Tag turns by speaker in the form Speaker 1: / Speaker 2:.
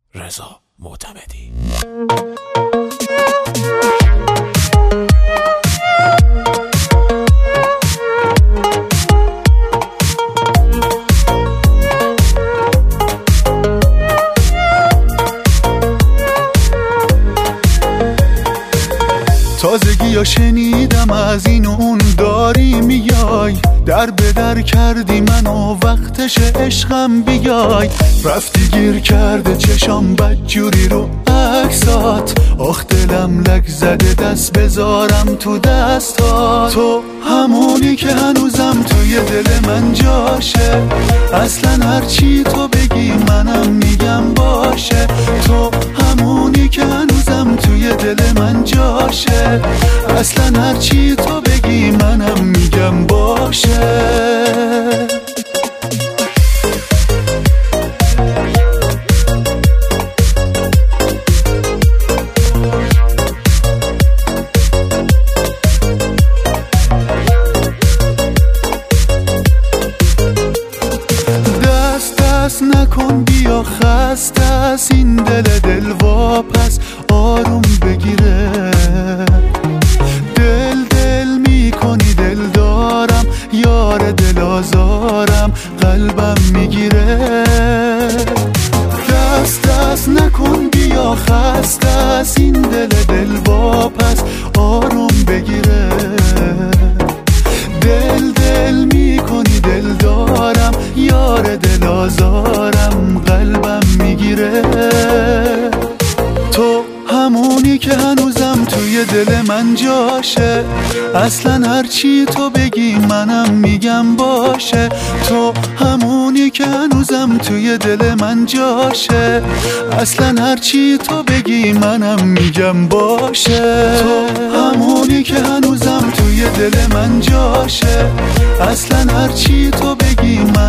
Speaker 1: رضا معتمدی.
Speaker 2: تازگی یا شنیدم از این و اون داری میای، در به در کردی منو وقتش عشقم بیای. رفتی گیر کرده چشام بدجوری رو عکسات، آخ دلم لک زده دست بذارم تو دستات. تو همونی که هنوزم توی دل من جاشه، اصلا هرچی تو بگی منم میگم باشه. تو همونی که هنوزم توی دل من جاشه، اصلا هرچی تو بگی منم میگم باشه. دست نکن بیا خسته از این دل واپس آروم بگیره. دل میکنی دل دارم یار دل آزارم قلبم میگیره. دست نکن بیا خسته از این دل واپس آروم بگیره. دل میکنی دل دارم یار دل آزارم قلبم میگیره. تو همونی که هنوزم توی دل من جاشه، اصلا هرچی تو بگی منم میگم باشه. تو همونی که هنوزم توی دل من جاشه، اصلا هرچی تو بگی منم میگم باشه. تو همونی که هنوزم توی دل من جاشه، اصلا هرچی تو بگی من